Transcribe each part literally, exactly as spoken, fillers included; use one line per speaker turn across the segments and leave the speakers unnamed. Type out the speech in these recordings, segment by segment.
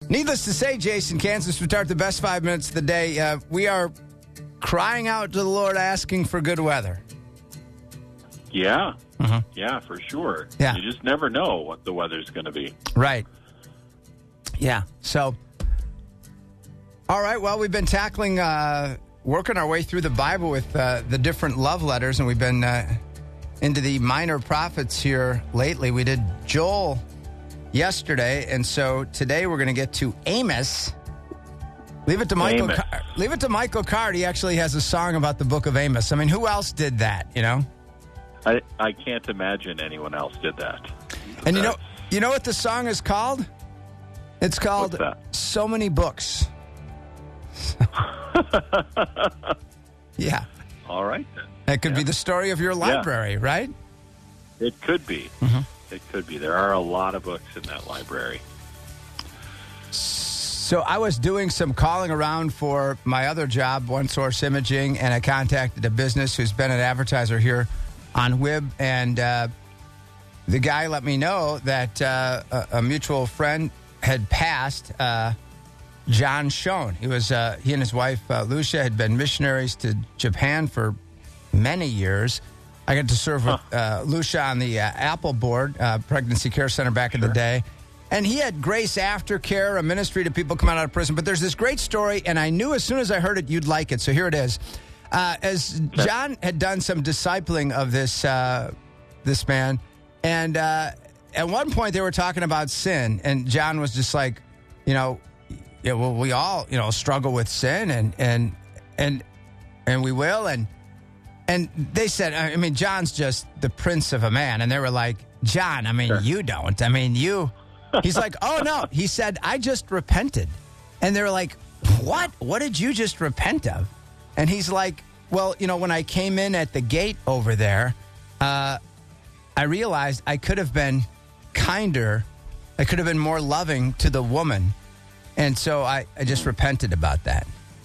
Needless to say, Jason, Kansas, we start the best five minutes of the day. Uh, we are crying out to the Lord, asking for good weather.
Yeah.
Uh-huh.
Yeah, for sure.
Yeah.
You just never know what the weather's going to be.
Right. Yeah. So, all right. Well, we've been tackling, uh, working our way through the Bible with uh, the different love letters, and we've been uh, into the minor prophets here lately. We did Joel yesterday, and so today we're going to get to Amos. Leave it to Michael.
Amos.
Car- leave it to Michael Card. He actually has a song about the book of Amos. I mean, who else did that? You know,
I, I can't imagine anyone else did that.
and you know, you know what the song is called? It's called
What's that?
So Many Books. Yeah,
All right, then.
that could
Yeah.
be the story of your library, right?
It could be.
Mm-hmm.
It could be. There are a lot of books in that library.
So I was doing some calling around for my other job, One Source Imaging, and I contacted a business who's been an advertiser here on W I B, and uh, the guy let me know that uh, a, a mutual friend had passed, uh, John Schoen. He was uh, he and his wife uh, Lucia had been missionaries to Japan for many years. I got to serve with uh, Lucia on the uh, Apple board, uh, Pregnancy Care Center back in the day. And he had Grace Aftercare, a ministry to people coming out of prison. But there's this great story, and I knew as soon as I heard it, you'd like it. So here it is. Uh, as John had done some discipling of this uh, this man, and uh, at one point they were talking about sin, and John was just like, you know, yeah, well, we all, you know, struggle with sin, and and and and we will, and and they said, I mean, John's just the prince of a man, and they were like, John, I mean,
Sure.
you don't, I mean, you. He's like, oh, no. He said, I just repented. And they were like, what? What did you just repent of? And he's like, well, you know, when I came in at the gate over there, uh, I realized I could have been kinder. I could have been more loving to the woman. And so I, I just repented about that.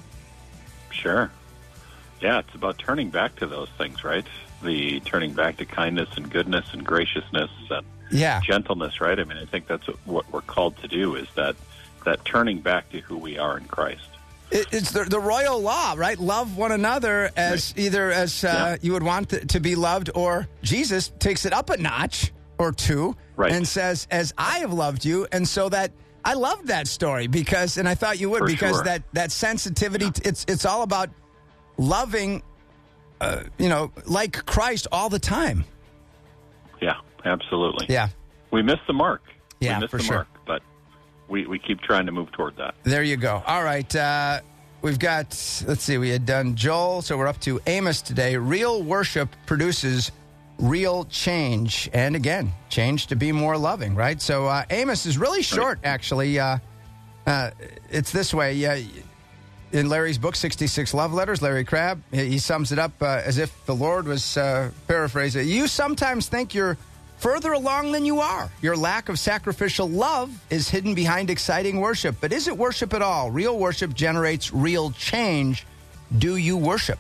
Sure. Yeah, it's about turning back to those things, right? The turning back to kindness and goodness and graciousness and
Yeah.
gentleness, right? I mean, I think that's what we're called to do, is that that turning back to who we are in Christ.
It, it's the, the royal law, right? Love one another as
Right.
either as uh,
Yeah.
you would want to, to be loved, or Jesus takes it up a notch or two
Right.
and says, as I have loved you. And so that I loved that story because, and I thought you would,
For
because
sure.
that, that sensitivity, it's, it's all about loving, uh, you know, like Christ all the time.
Yeah, absolutely.
Yeah.
We miss the mark.
Yeah,
we miss
for
the
sure.
mark, but we, we keep trying to move toward that.
There you go. All right. Uh, we've got, let's see, we had done Joel, so we're up to Amos today. Real worship produces real change. And again, change to be more loving, right? So uh, Amos is really short, actually. Uh, uh, it's this way. Yeah. In Larry's book, sixty-six Love Letters, Larry Crabb, he sums it up uh, as if the Lord was uh, paraphrasing. You sometimes think you're further along than you are. Your lack of sacrificial love is hidden behind exciting worship. But is it worship at all? Real worship generates real change. Do you worship?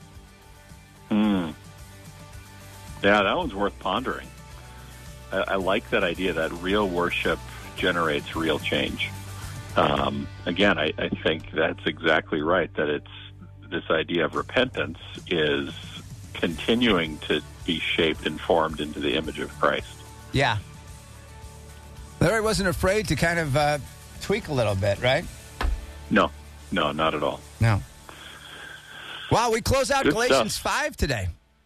Hmm. Yeah, that one's worth pondering. I, I like that idea that real worship generates real change. Um, again, I, I think that's exactly right, that it's this idea of repentance is continuing to be shaped and formed into the image of Christ.
Yeah. Larry wasn't afraid to kind of uh, tweak a little bit, right?
No, no, not at all.
No. Wow, we close out
Good
Galatians
stuff.
five today.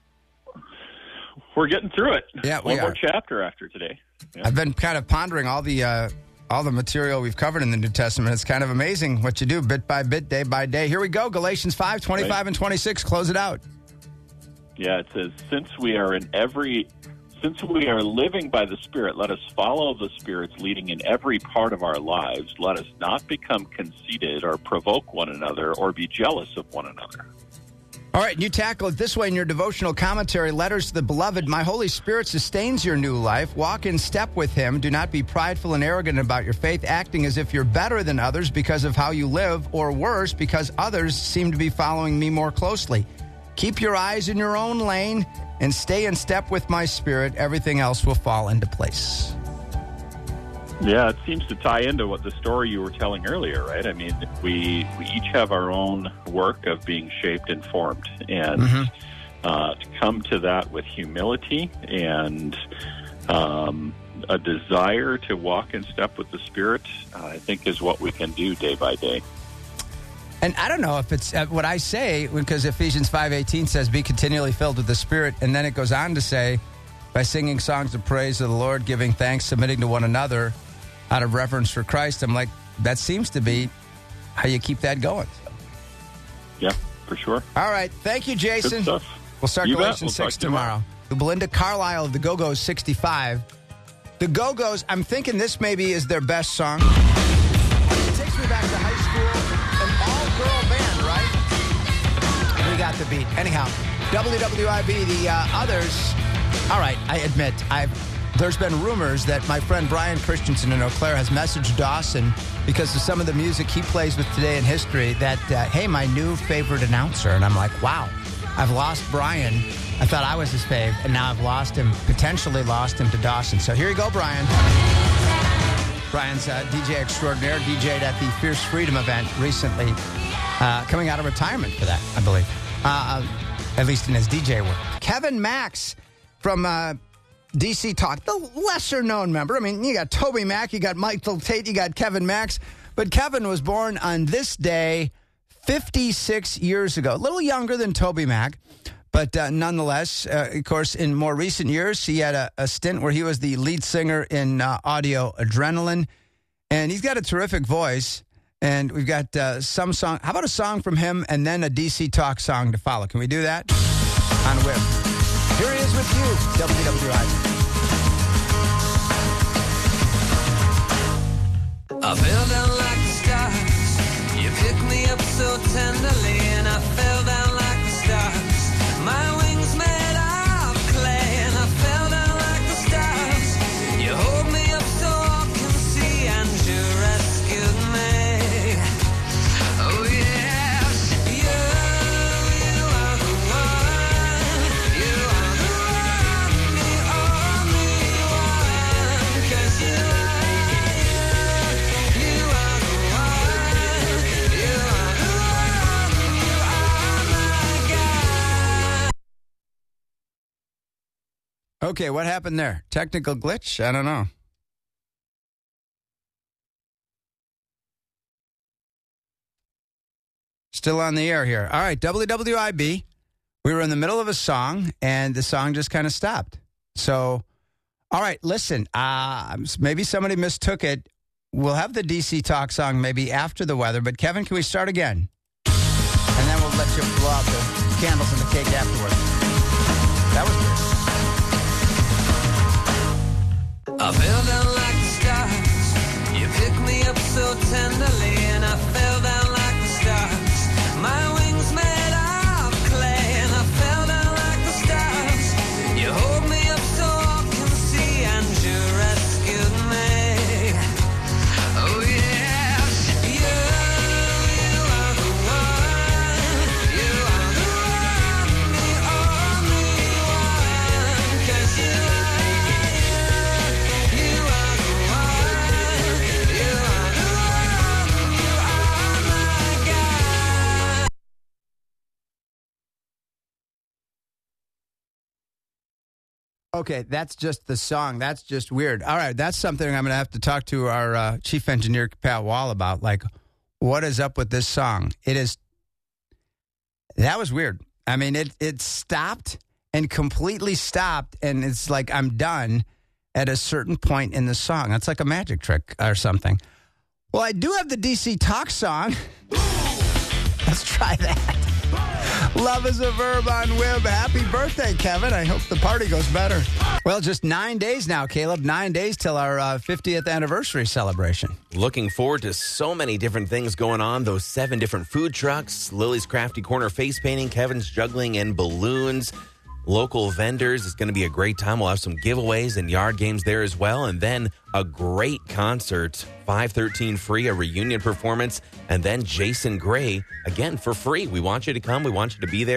We're getting through it.
Yeah, we
One more
are.
chapter after today. Yeah.
I've been kind of pondering all the uh, all the material we've covered in the New Testament. It's kind of amazing what you do bit by bit, day by day. Here we go, Galatians five, twenty-five
Right.
and twenty-six. Close it out.
Yeah, it says, since we are in every, since we are living by the Spirit, let us follow the Spirit's leading in every part of our lives. Let us not become conceited or provoke one another or be jealous of one another.
All right, and you tackle it this way in your devotional commentary, Letters to the Beloved. My Holy Spirit sustains your new life. Walk in step with Him. Do not be prideful and arrogant about your faith, acting as if you're better than others because of how you live, or worse, because others seem to be following me more closely. Keep your eyes in your own lane and stay in step with my Spirit. Everything else will fall into place.
Yeah, it seems to tie into what the story you were telling earlier, right? I mean, we we each have our own work of being shaped and formed, and mm-hmm. uh, to come to that with humility and um, a desire to walk in step with the Spirit, uh, I think is what we can do day by day.
And I don't know if it's uh, what I say, because Ephesians five eighteen says, be continually filled with the Spirit, and then it goes on to say, by singing songs of praise to the Lord, giving thanks, submitting to one another, out of reverence for Christ. I'm like, that seems to be how you keep that going.
Yeah, for sure.
All right. Thank you, Jason.
Good stuff.
We'll start
you
Galatians
we'll
six tomorrow. tomorrow. Belinda Carlisle of the Go-Go's sixty-five. The Go-Go's, I'm thinking this maybe is their best song. It takes me back to high school, an all-girl band, right? We got the beat. Anyhow, W W I B, the uh, others. All right, I admit, I've there's been rumors that my friend Brian Christensen in Eau Claire has messaged Dawson because of some of the music he plays with Today in History that, uh, hey, my new favorite announcer. And I'm like, wow, I've lost Brian. I thought I was his fave, and now I've lost him, potentially lost him to Dawson. So here you go, Brian. Brian's uh, D J extraordinaire, D J'd at the Fierce Freedom event recently, uh, coming out of retirement for that, I believe, uh, at least in his D J work. Kevin Max from Uh, D C Talk, the lesser-known member. I mean, you got Toby Mac, you got Michael Tate, you got Kevin Max. But Kevin was born on this day fifty-six years ago. A little younger than Toby Mac, but uh, nonetheless, uh, of course, in more recent years, he had a, a stint where he was the lead singer in uh, Audio Adrenaline. And he's got a terrific voice. And we've got uh, some song. How about a song from him and then a D C Talk song to follow? Can we do that? On Whip. Here he is with you, W W I.
I fell down like the stars. You picked me up so tenderly, and I fell down like the stars. My wings made of clay, and I fell down like the stars. You hold me up so I can see, and you rescued me. Oh yes, you, you are the one. You are the one, the only one. 'Cause you are.
Okay, what happened there? Technical glitch? I don't know. Still on the air here. All right, W W I B. We were in the middle of a song, and the song just kind of stopped. So, all right, listen, uh, maybe somebody mistook it. We'll have the D C Talk song maybe after the weather, but Kevin, can we start again? And then we'll let you blow out the candles and the cake afterwards. That was good.
I fell down like the stars. You picked me up so tenderly, and I fell down like the stars. My wings made of clay, and I fell down like the stars. You hold me up so I can see, and you rescued me. Oh yes, you, you are the one. You are the one, the only one. 'Cause you are.
Okay, that's just the song. That's just weird. All right, that's something I'm going to have to talk to our uh, chief engineer, Pat Wall, about. Like, what is up with this song? It is, that was weird. I mean, it it stopped and completely stopped, and it's like I'm done at a certain point in the song. That's like a magic trick or something. Well, I do have the D C Talk song. Let's try that. Love is a verb on Wib. Happy birthday, Kevin. I hope the party goes better. Well, just nine days now, Caleb. Nine days till our uh, fiftieth anniversary celebration.
Looking forward to so many different things going on. Those seven different food trucks, Lily's Crafty Corner face painting, Kevin's juggling and balloons, local vendors. It's going to be a great time. We'll have some giveaways and yard games there as well. And then a great concert, five thirteen free, a reunion performance, and then Jason Gray, again, for free. We want you to come. We want you to be there.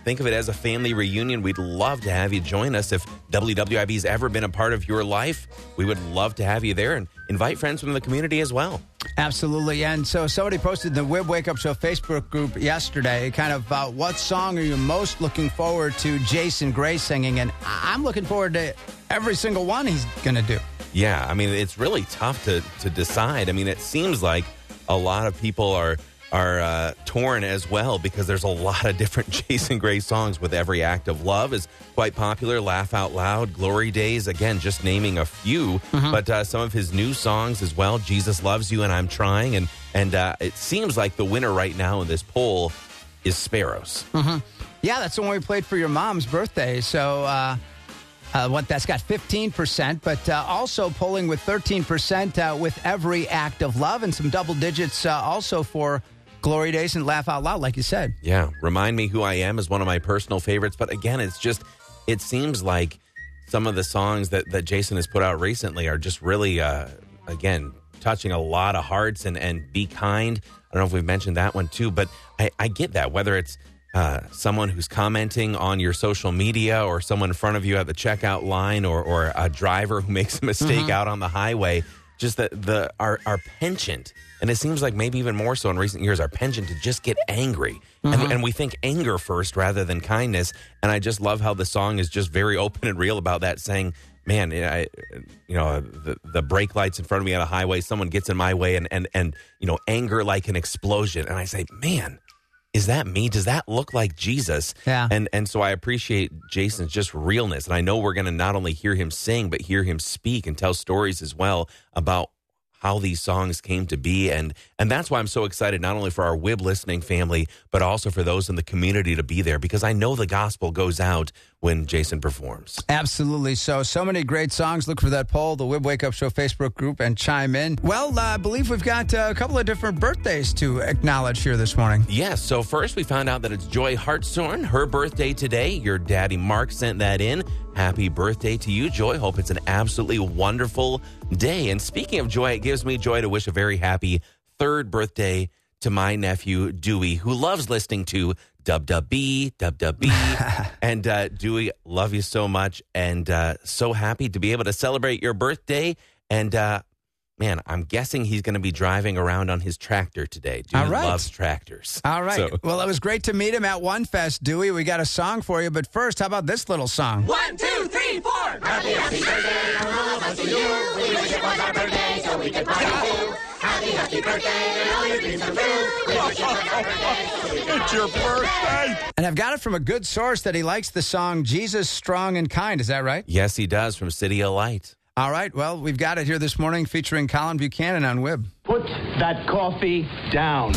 think of it as a family reunion. We'd love to have you join us. If W W I B's ever been a part of your life, we would love to have you there and invite friends from the community as well.
Absolutely. And so somebody posted the Wib Wake Up Show Facebook group yesterday, kind of about what song are you most looking forward to Jason Gray singing? And I'm looking forward to every single one he's going to do.
Yeah, I mean, it's really tough to, to decide. I mean, it seems like a lot of people are are uh, torn as well because there's a lot of different Jason Gray songs. With Every Act of Love is quite popular. Laugh Out Loud, Glory Days, again, just naming a few. Mm-hmm. But uh, some of his new songs as well, Jesus Loves You and I'm Trying. And, and uh, it seems like the winner right now in this poll is Sparrows.
Mm-hmm. Yeah, that's the one we played for your mom's birthday. So uh, uh, what that's got fifteen percent, but uh, also polling with thirteen percent uh, with Every Act of Love and some double digits uh, also for Glory Days and Laugh Out Loud, like you said.
Yeah. Remind Me Who I Am is one of my personal favorites. But again, it's just, it seems like some of the songs that, that Jason has put out recently are just really, uh, again, touching a lot of hearts. And, and Be Kind. I don't know if we've mentioned that one too, but I, I get that. Whether it's uh, someone who's commenting on your social media or someone in front of you at the checkout line or, or a driver who makes a mistake mm-hmm. out on the highway, just the, the our, our penchant. And it seems like maybe even more so in recent years, our penchant to just get angry. Mm-hmm. And, and we think anger first rather than kindness. And I just love how the song is just very open and real about that, saying, man, I, you know, the, the brake lights in front of me on a highway, someone gets in my way and, and, and, you know, anger like an explosion. And I say, man, is that me? Does that look like Jesus?
Yeah.
And, and so I appreciate Jason's just realness. And I know we're going to not only hear him sing, but hear him speak and tell stories as well about how these songs came to be. And and that's why I'm so excited, not only for our W I B listening family, but also for those in the community to be there, because I know the gospel goes out when Jason performs.
Absolutely. So, so many great songs. Look for that poll, the W I B Wake Up Show Facebook group, and chime in. Well, uh, I believe we've got uh, a couple of different birthdays to acknowledge here this morning.
Yes. So first we found out that it's Joy Hartshorn, her birthday today. Your daddy Mark sent that in. Happy birthday to you, Joy. Hope it's an absolutely wonderful day. And speaking of joy, it gives me joy to wish a very happy third birthday to my nephew, Dewey, who loves listening to Dub Dub B, Dub Dub B. And uh, Dewey, love you so much, and uh, so happy to be able to celebrate your birthday. And uh, man, I'm guessing he's going to be driving around on his tractor today. Dewey
All right.
loves tractors.
All right.
So.
Well, it was great to meet him at One Fest, Dewey. We got a song for you, but first, how about this little song?
One, two, three, four. Happy, happy birthday from all of us to you. We wish it was our birthday so we could party too. Happy, happy birthday and all your dreams come true. We wish it was our birthday so we could
It's your birthday.
And I've got it from a good source that he likes the song Jesus, Strong and Kind. Is that right?
Yes, he does, from City of Light.
All right. Well, we've got it here this morning featuring Colin Buchanan on W I B.
Put that coffee down.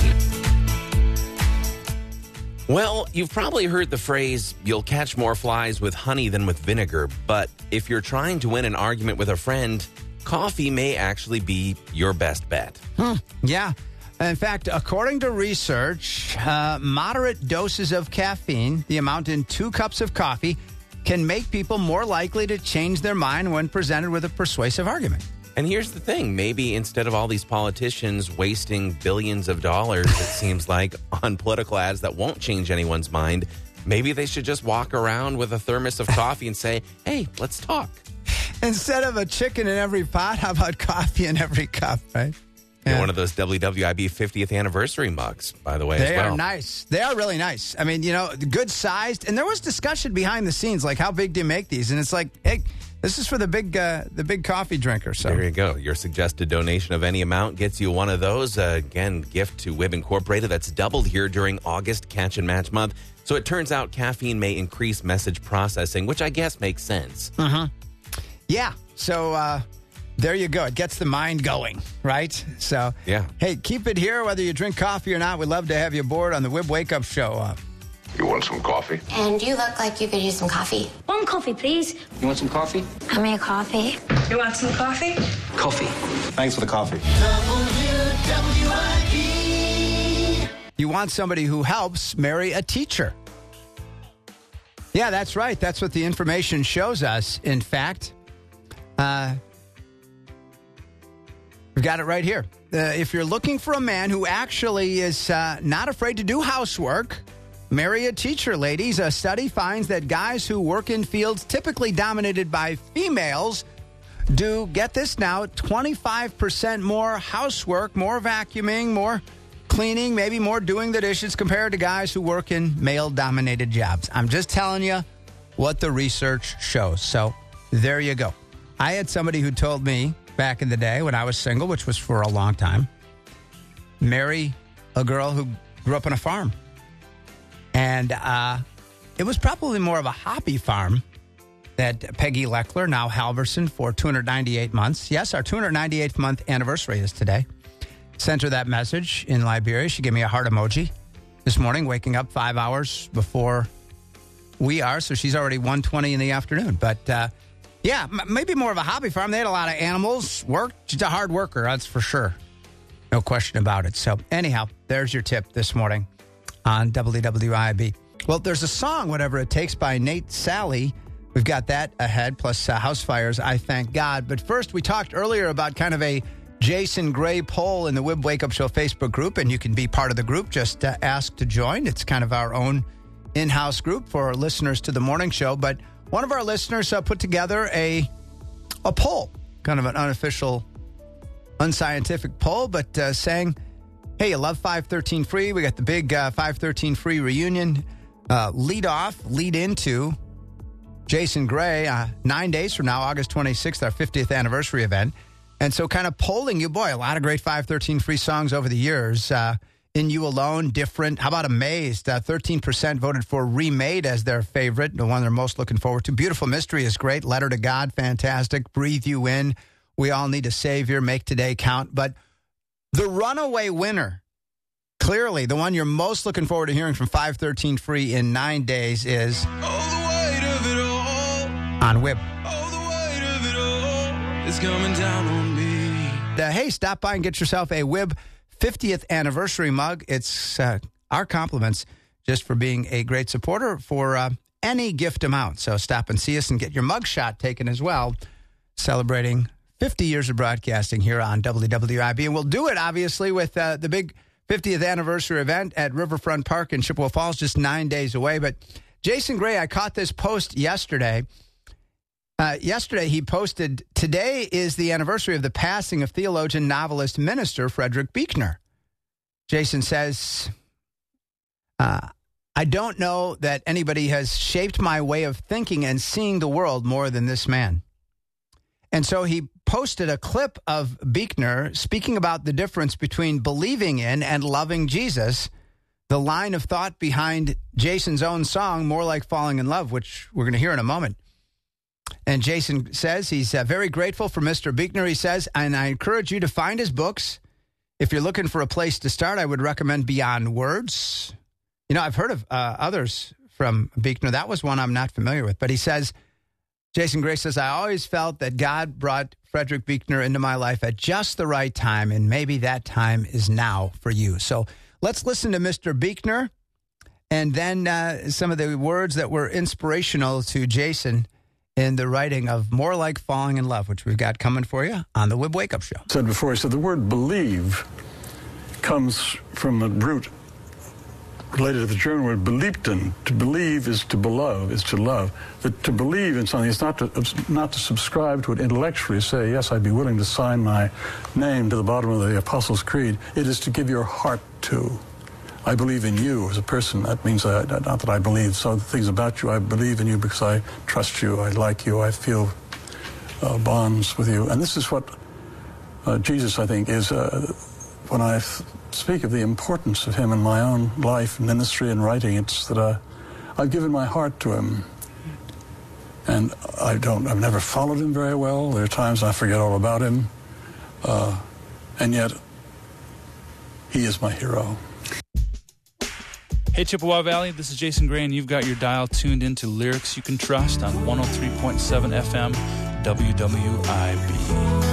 Well, you've probably heard the phrase, you'll catch more flies with honey than with vinegar. But if you're trying to win an argument with a friend, coffee may actually be your best bet.
Hmm. Yeah. In fact, according to research, uh, moderate doses of caffeine, the amount in two cups of coffee, can make people more likely to change their mind when presented with a persuasive argument.
And here's the thing. Maybe instead of all these politicians wasting billions of dollars, it seems like, on political ads that won't change anyone's mind, maybe they should just walk around with a thermos of coffee and say, hey, let's talk.
Instead of a chicken in every pot, how about coffee in every cup, right?
Yeah.
Yeah.
One of those W W I B fiftieth anniversary mugs, by the way,
They
as well.
are nice. They are really nice. I mean, you know, good sized. And there was discussion behind the scenes, like how big do you make these? And it's like, hey, this is for the big uh, the big coffee drinker. So
there you go. Your suggested donation of any amount gets you one of those. Uh, again, gift to W I B Incorporated. That's doubled here during August Catch and Match Month. So it turns out caffeine may increase message processing, which I guess makes sense.
Uh-huh. Yeah. So uh, there you go. It gets the mind going, right? So,
yeah.
Hey, keep it here, whether you drink coffee or not. We'd love to have you aboard on the W I B Wake Up Show. Uh,
You want some coffee?
And you look like you could use some coffee.
One coffee, please.
You want some coffee?
How many coffee?
You want some coffee?
Coffee. Thanks for the coffee.
W W I B.
you want somebody who helps marry a teacher. Yeah, that's right. That's what the information shows us. In fact, uh, we've got it right here. Uh, if you're looking for a man who actually is uh, not afraid to do housework, marry a teacher, ladies. A study finds that guys who work in fields typically dominated by females do, get this now, twenty-five percent more housework, more vacuuming, more cleaning, maybe more doing the dishes compared to guys who work in male-dominated jobs. I'm just telling you what the research shows. So there you go. I had somebody who told me back in the day when I was single, which was for a long time, marry a girl who grew up on a farm. And uh, it was probably more of a hobby farm that Peggy Leckler, now Halverson, for two hundred ninety-eight months. Yes, our two hundred ninety-eighth month anniversary is today. Sent her that message in Liberia. She gave me a heart emoji this morning, waking up five hours before we are. So she's already one twenty in the afternoon. But, uh, yeah, m- maybe more of a hobby farm. They had a lot of animals. Work. She's a hard worker, that's for sure. No question about it. So, anyhow, there's your tip this morning on W W I B. Well, there's a song, Whatever It Takes, by Nate Sally. We've got that ahead, plus uh, House Fires, I Thank God. But first, we talked earlier about kind of a Jason Gray poll in the Wib Wake Up Show Facebook group, and you can be part of the group. Just uh, ask to join. It's kind of our own in-house group for listeners to the morning show. But one of our listeners uh, put together a a poll, kind of an unofficial, unscientific poll, but uh, saying, hey, you love five thirteen Free. We got the big uh, five thirteen Free reunion. Uh, lead off, lead into Jason Gray, uh, nine days from now, August twenty-sixth, our fiftieth anniversary event. And so kind of polling you, boy, a lot of great five thirteen Free songs over the years. Uh, In You Alone, Different. How about Amazed? Uh, thirteen percent voted for Remade as their favorite, the one they're most looking forward to. Beautiful Mystery is great. Letter to God, fantastic. Breathe You In. We All Need a Savior. Make Today Count. But the runaway winner, clearly the one you're most looking forward to hearing from five thirteen Free in nine days is on Wib.
All the weight of it all is coming down on me.
Uh, hey, stop by and get yourself a Wib fiftieth anniversary mug. It's uh, our compliments just for being a great supporter for uh, any gift amount. So stop and see us and get your mug shot taken as well, celebrating fifty years of broadcasting here on W W I B. And we'll do it, obviously, with uh, the big fiftieth anniversary event at Riverfront Park in Chippewa Falls, just nine days away. But Jason Gray, I caught this post yesterday. Uh, yesterday, he posted, today is the anniversary of the passing of theologian, novelist, minister Frederick Buechner. Jason says, uh, I don't know that anybody has shaped my way of thinking and seeing the world more than this man. And so he posted a clip of Buechner speaking about the difference between believing in and loving Jesus, the line of thought behind Jason's own song, More Like Falling in Love, which we're going to hear in a moment. And Jason says he's uh, very grateful for Mister Buechner. He says, and I encourage you to find his books. If you're looking for a place to start, I would recommend Beyond Words. You know, I've heard of uh, others from Buechner. That was one I'm not familiar with. But he says, Jason Gray says, I always felt that God brought Frederick Buechner into my life at just the right time, and maybe that time is now for you. So let's listen to Mister Buechner, and then uh, some of the words that were inspirational to Jason in the writing of More Like Falling in Love, which we've got coming for you on the Wib Wake Up Show.
Said before, I said the word believe comes from a root related to the German word beliebten. To believe is to beloved, is to love. That to believe in something is not to not to subscribe to it intellectually, say, yes, I'd be willing to sign my name to the bottom of the Apostles' Creed. It is to give your heart to. I believe in you as a person. That means I, not that I believe some things about you. I believe in you because I trust you. I like you. I feel uh, bonds with you. And this is what uh, Jesus, I think, is uh, when I f- speak of the importance of him in my own life, ministry, and writing. It's that uh, I've given my heart to him. And I don't, I've never followed him very well. There are times I forget all about him. Uh, and yet, he is my hero.
Hey Chippewa Valley, this is Jason Gray, and you've got your dial tuned into Lyrics You Can Trust on one oh three point seven F M W W I B.